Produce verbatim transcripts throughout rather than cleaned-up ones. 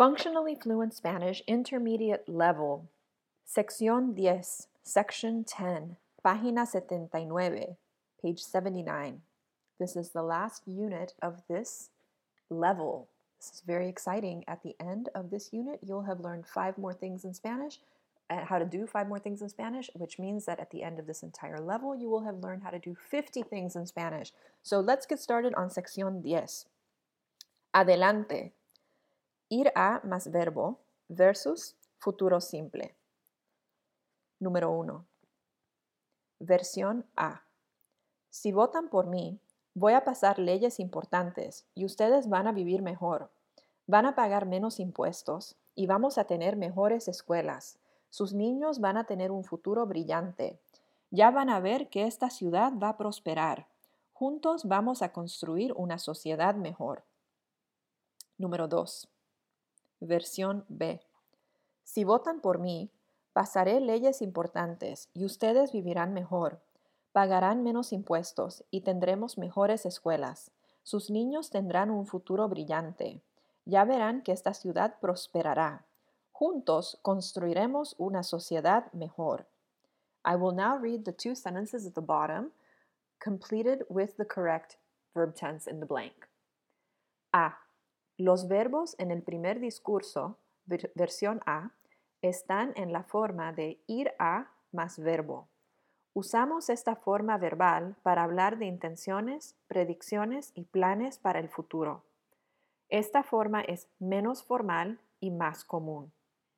Functionally Fluent Spanish Intermediate Level, Sección diez, Section ten, Página setenta y nueve, page seventy-nine. This is the last unit of this level. This is very exciting. At the end of this unit, you'll have learned five more things in Spanish, uh, how to do five more things in Spanish, which means that at the end of this entire level, you will have learned how to do fifty things in Spanish. So let's get started on Sección diez. Adelante. Ir a más verbo versus futuro simple. Número uno. Versión A. Si votan por mí, voy a pasar leyes importantes y ustedes van a vivir mejor. Van a pagar menos impuestos y vamos a tener mejores escuelas. Sus niños van a tener un futuro brillante. Ya van a ver que esta ciudad va a prosperar. Juntos vamos a construir una sociedad mejor. Número dos. Versión B. Si votan por mí, pasaré leyes importantes y ustedes vivirán mejor. Pagarán menos impuestos y tendremos mejores escuelas. Sus niños tendrán un futuro brillante. Ya verán que esta ciudad prosperará. Juntos construiremos una sociedad mejor. I will now read the two sentences at the bottom, completed with the correct verb tense in the blank. A. Los verbos en el primer discurso, ver- versión A, están en la forma de ir a más verbo. Usamos esta forma verbal para hablar de intenciones, predicciones y planes para el futuro. Esta forma es menos formal y más común.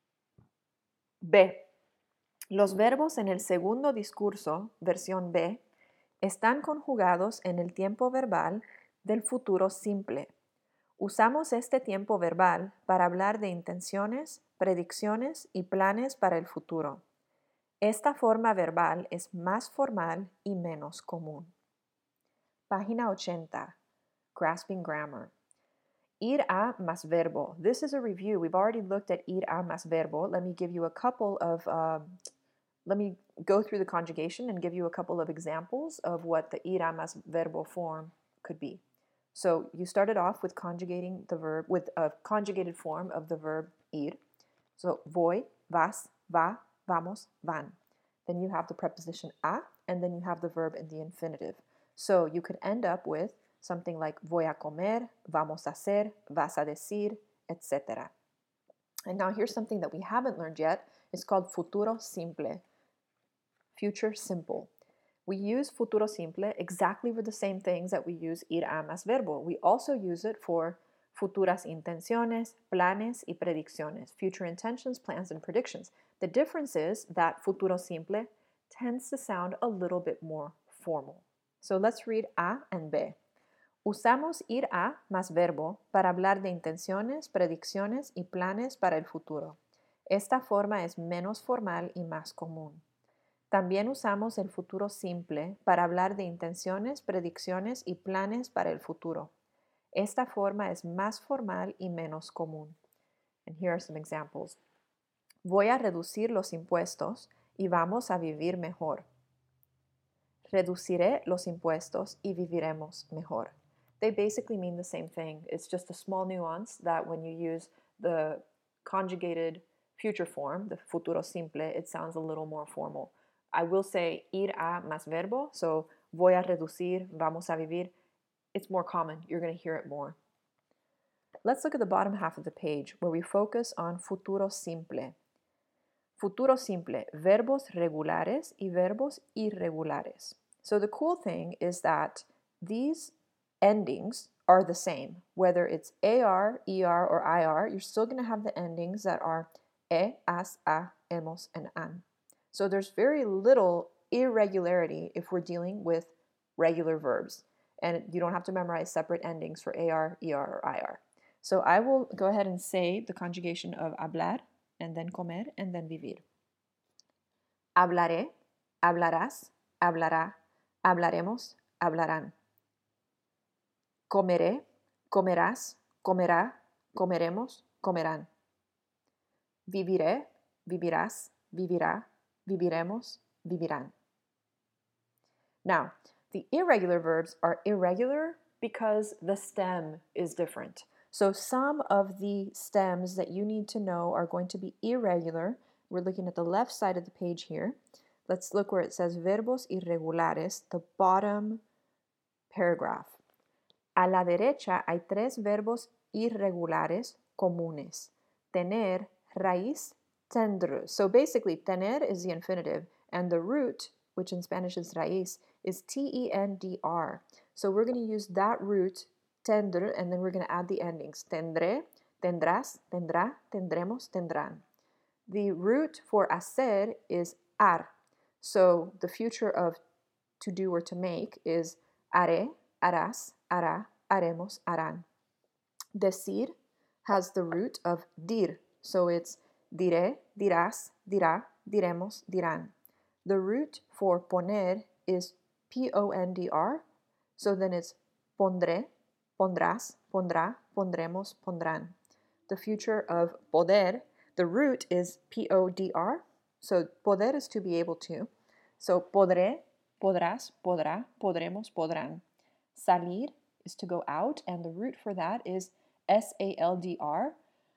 B. Los verbos en el segundo discurso, versión B, están conjugados en el tiempo verbal del futuro simple. Usamos este tiempo verbal para hablar de intenciones, predicciones y planes para el futuro. Esta forma verbal es más formal y menos común. Página ochenta. Grasping Grammar. Ir a más verbo. This is a review. We've already looked at ir a más verbo. Let me give you a couple of, um, let me go through the conjugation and give you a couple of examples of what the ir a más verbo form could be. So you started off with conjugating the verb, with a conjugated form of the verb ir. So voy, vas, va, vamos, van. Then you have the preposition a, and then you have the verb in the infinitive. So you could end up with something like voy a comer, vamos a hacer, vas a decir, et cetera. And now here's something that we haven't learned yet. It's called futuro simple, future simple. We use futuro simple exactly for the same things that we use ir a más verbo. We also use it for futuras intenciones, planes y predicciones, future intentions, plans, and predictions. The difference is that futuro simple tends to sound a little bit more formal. So let's read A and B. Usamos ir a más verbo para hablar de intenciones, predicciones y planes para el futuro. Esta forma es menos formal y más común. También usamos el futuro simple para hablar de intenciones, predicciones y planes para el futuro. Esta forma es más formal y menos común. And here are some examples. Voy a reducir los impuestos y vamos a vivir mejor. Reduciré los impuestos y viviremos mejor. They basically mean the same thing. It's just a small nuance that when you use the conjugated future form, the futuro simple, it sounds a little more formal. I will say ir a más verbo, so voy a reducir, vamos a vivir. It's more common. You're going to hear it more. Let's look at the bottom half of the page where we focus on futuro simple. Futuro simple, verbos regulares y verbos irregulares. So the cool thing is that these endings are the same. Whether it's ar, er, or ir, you're still going to have the endings that are e, as, a, hemos, and an. So there's very little irregularity if we're dealing with regular verbs. And you don't have to memorize separate endings for ar, er, or ir. So I will go ahead and say the conjugation of hablar, and then comer, and then vivir. Hablaré, hablarás, hablará, hablaremos, hablarán. Comeré, comerás, comerá, comeremos, comerán. Viviré, vivirás, vivirá, viviremos, vivirán. Now, the irregular verbs are irregular because the stem is different. So some of the stems that you need to know are going to be irregular. We're looking at the left side of the page here. Let's look where it says verbos irregulares, the bottom paragraph. A la derecha hay tres verbos irregulares comunes. Tener, raíz, tendr. So basically, tener is the infinitive, and the root, which in Spanish is raíz, is T E N D R. So we're going to use that root, tendr, and then we're going to add the endings. Tendré, tendrás, tendrá, tendremos, tendrán. The root for hacer is ar. So the future of to do or to make is haré, harás, hará, haremos, harán. Decir has the root of dir. So it's diré, dirás, dirá, diremos, dirán. The root for poner is P O N D R. So then it's pondré, pondrás, pondrá, pondremos, pondrán. The future of poder, the root is P O D R. So poder is to be able to. So podré, podrás, podrá, podremos, podrán. Salir is to go out, and the root for that is S A L D R.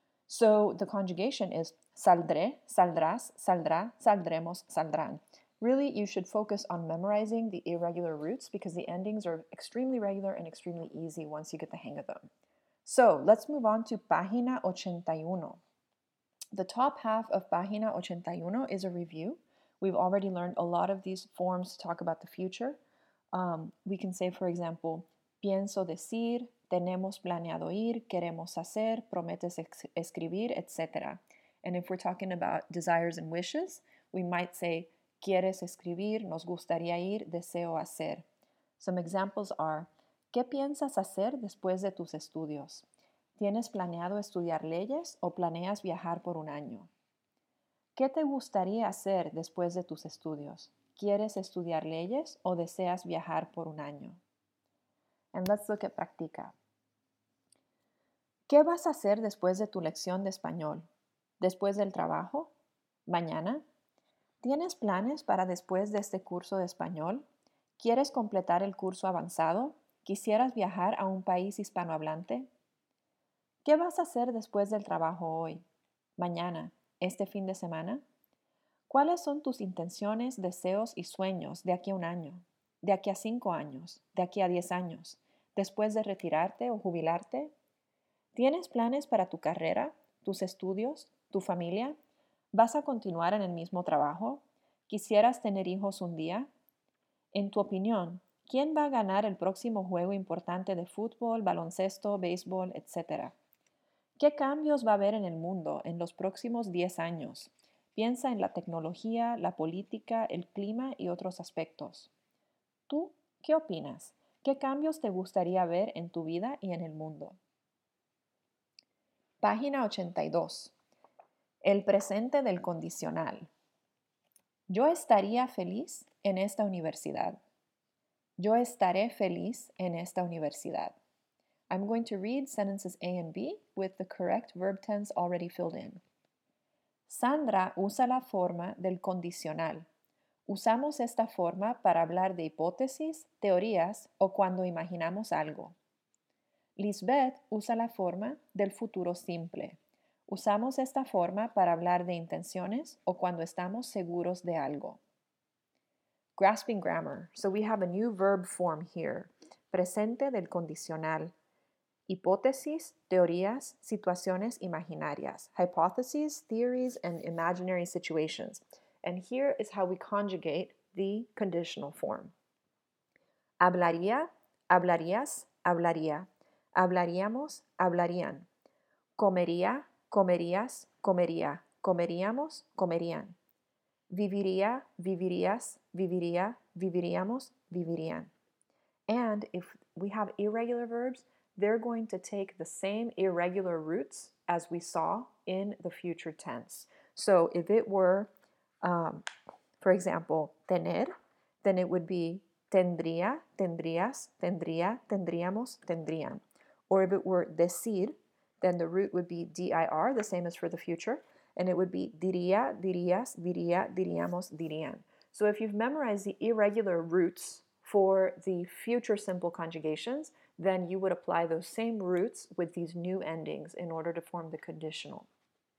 So the conjugation is saldré, saldrás, saldrá, saldremos, saldrán. Really, you should focus on memorizing the irregular roots because the endings are extremely regular and extremely easy once you get the hang of them. So let's move on to Página ochenta y uno. The top half of Página ochenta y uno is a review. We've already learned a lot of these forms to talk about the future. Um, we can say, for example, pienso decir, tenemos planeado ir, queremos hacer, prometes escribir, et cetera. And if we're talking about desires and wishes, we might say, quieres escribir, nos gustaría ir, deseo hacer. Some examples are, ¿qué piensas hacer después de tus estudios? ¿Tienes planeado estudiar leyes o planeas viajar por un año? ¿Qué te gustaría hacer después de tus estudios? ¿Quieres estudiar leyes o deseas viajar por un año? And let's look at practica. ¿Qué vas a hacer después de tu lección de español? ¿Después del trabajo? ¿Mañana? ¿Tienes planes para después de este curso de español? ¿Quieres completar el curso avanzado? ¿Quisieras viajar a un país hispanohablante? ¿Qué vas a hacer después del trabajo hoy? ¿Mañana? ¿Este fin de semana? ¿Cuáles son tus intenciones, deseos y sueños de aquí a un año? ¿De aquí a cinco años? ¿De aquí a diez años? ¿Después de retirarte o jubilarte? ¿Tienes planes para tu carrera, tus estudios, tu familia? ¿Vas a continuar en el mismo trabajo? ¿Quisieras tener hijos un día? En tu opinión, ¿quién va a ganar el próximo juego importante de fútbol, baloncesto, béisbol, etcétera? ¿Qué cambios va a haber en el mundo en los próximos diez años? Piensa en la tecnología, la política, el clima y otros aspectos. ¿Tú qué opinas? ¿Qué cambios te gustaría ver en tu vida y en el mundo? Página ochenta y dos. El presente del condicional. Yo estaría feliz en esta universidad. Yo estaré feliz en esta universidad. I'm going to read sentences A and B with the correct verb tense already filled in. Sandra usa la forma del condicional. Usamos esta forma para hablar de hipótesis, teorías o cuando imaginamos algo. Lisbeth usa la forma del futuro simple. Usamos esta forma para hablar de intenciones o cuando estamos seguros de algo. Grasping grammar. So we have a new verb form here. Presente del condicional. Hipótesis, teorías, situaciones imaginarias. Hypotheses, theories, and imaginary situations. And here is how we conjugate the conditional form. Hablaría, hablarías, hablaría. Hablaríamos, hablarían. Comería, comerías, comería. Comeríamos, comerían. Viviría, vivirías, viviría, viviríamos, vivirían. And if we have irregular verbs, they're going to take the same irregular roots as we saw in the future tense. So if it were, um, for example, tener, then it would be tendría, tendrías, tendría, tendríamos, tendrían. Or if it were decir, then the root would be D I R, the same as for the future, and it would be diría, dirías, diría, diríamos, dirían. So if you've memorized the irregular roots for the future simple conjugations, then you would apply those same roots with these new endings in order to form the conditional.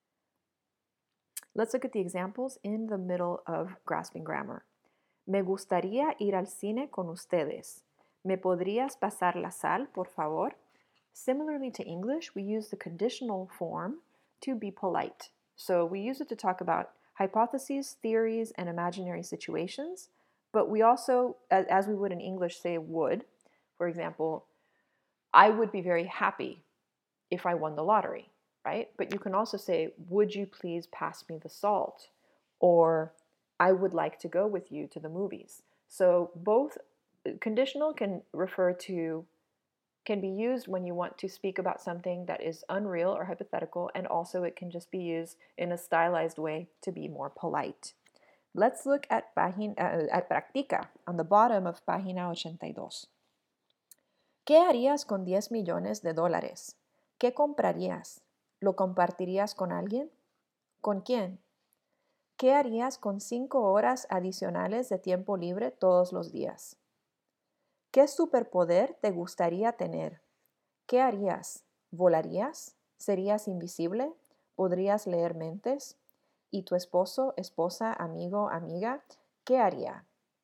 Let's look at the examples in the middle of grasping grammar. Me gustaría ir al cine con ustedes. ¿Me podrías pasar la sal, por favor? Similarly to English, we use the conditional form to be polite. So we use it to talk about hypotheses, theories, and imaginary situations, but we also, as we would in English, say would. For example, I would be very happy if I won the lottery, right? But you can also say, would you please pass me the salt? Or I would like to go with you to the movies. So both conditional can refer to, can be used when you want to speak about something that is unreal or hypothetical, and also it can just be used in a stylized way to be more polite. Let's look at, página, uh, at Practica on the bottom of página ochenta y dos. ¿Qué harías con diez millones de dólares? ¿Qué comprarías? ¿Lo compartirías con alguien? ¿Con quién? ¿Qué harías con cinco horas adicionales de tiempo libre todos los días? ¿Qué superpoder te gustaría tener? ¿Qué harías? ¿Volarías? ¿Serías invisible? ¿Podrías leer mentes? ¿Y tu esposo, esposa, amigo, amiga? ¿Qué haría?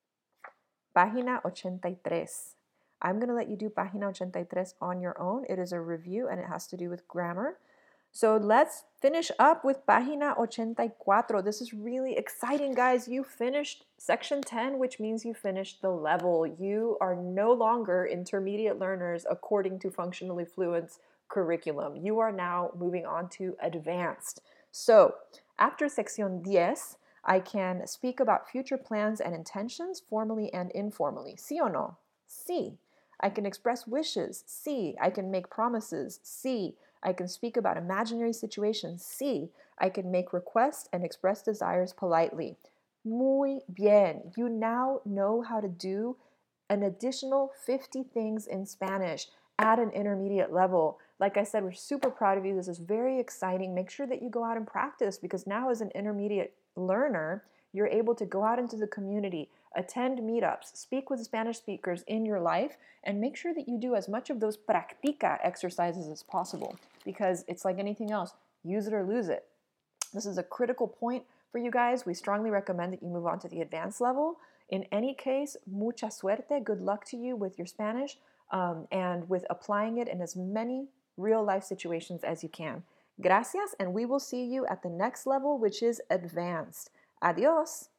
Página ochenta y tres. I'm going to let you do página ochenta y tres on your own. It is a review and it has to do with grammar. So let's finish up with página ochenta y cuatro. This is really exciting, guys. You finished section ten, which means you finished the level. You are no longer intermediate learners according to Functionally Fluent's curriculum. You are now moving on to advanced. So after sección diez, I can speak about future plans and intentions formally and informally. ¿Sí o no? Sí. I can express wishes. Sí. I can make promises. Sí. I can speak about imaginary situations. Sí. I can make requests and express desires politely. Muy bien. You now know how to do an additional fifty things in Spanish at an intermediate level. Like I said, we're super proud of you. This is very exciting. Make sure that you go out and practice, because now as an intermediate learner, you're able to go out into the community, attend meetups, speak with Spanish speakers in your life, and make sure that you do as much of those practica exercises as possible, because it's like anything else. Use it or lose it. This is a critical point for you guys. We strongly recommend that you move on to the advanced level. In any case, mucha suerte. Good luck to you with your Spanish um, and with applying it in as many real-life situations as you can. Gracias, and we will see you at the next level, which is advanced. Adios.